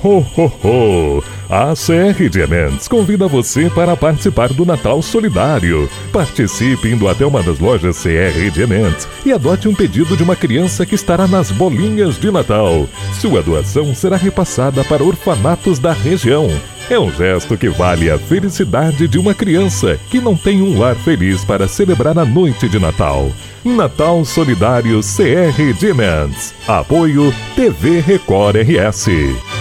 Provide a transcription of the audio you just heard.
Ho, ho, ho! A CR Diamantes convida você para participar do Natal Solidário. Participe indo até uma das lojas CR Diamantes e adote um pedido de uma criança que estará nas bolinhas de Natal. Sua doação será repassada para orfanatos da região. É um gesto que vale a felicidade de uma criança que não tem um lar feliz para celebrar a noite de Natal. Natal Solidário CR Diamantes. Apoio TV Record RS.